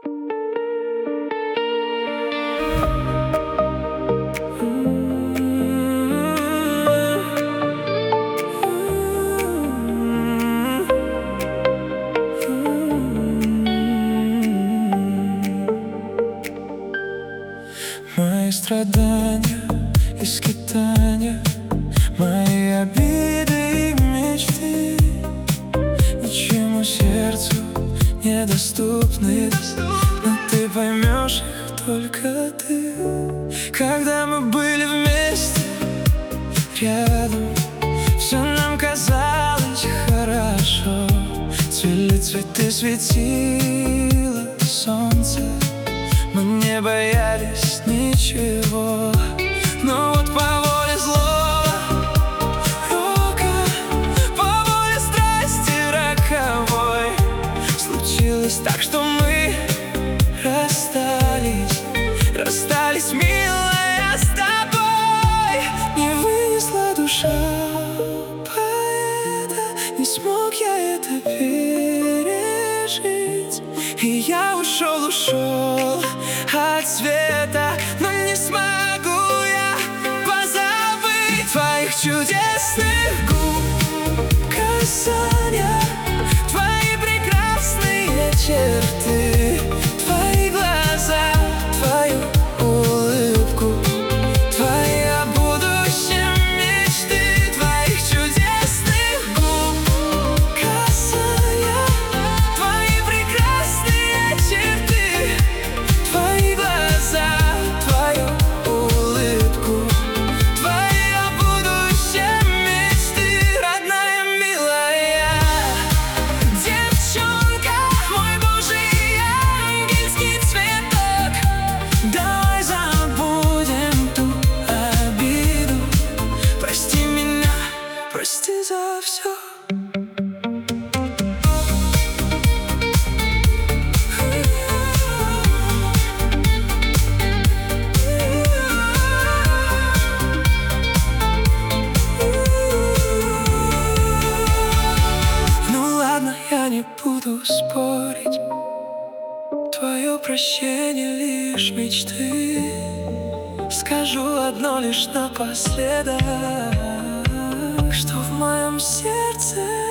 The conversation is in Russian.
Мои страдания и скитания, мои обиды и мечты ничьему сердцу недоступны, но ты поймешь их только ты. Когда мы были вместе, рядом, все нам казалось хорошо. Цвели цветы, светило солнце, мы не боялись ничего. Но вот по воле злого рока, по воле страсти роковой, случилось так, что мы расстались, милая, с тобой. Не вынесла душа поэта, не смог я это пережить. И я ушел от света, но не смогу я позабыть твоих чудесных губ, касания, твои прекрасные черты, твои глаза, твою улыбку, твои о будущем мечты, твоих чудесных губ, касания, твои прекрасные черты, твои глаза, твою улыбку, твои о будущем мечты, родная, милая девчонка, мой божий ангельский цветок. Давай забудем ту обиду, прости меня, прости за все. Ну ладно, я не буду спорить, твое прощение лишь мечты. Скажу одно лишь напоследок, что в моем сердце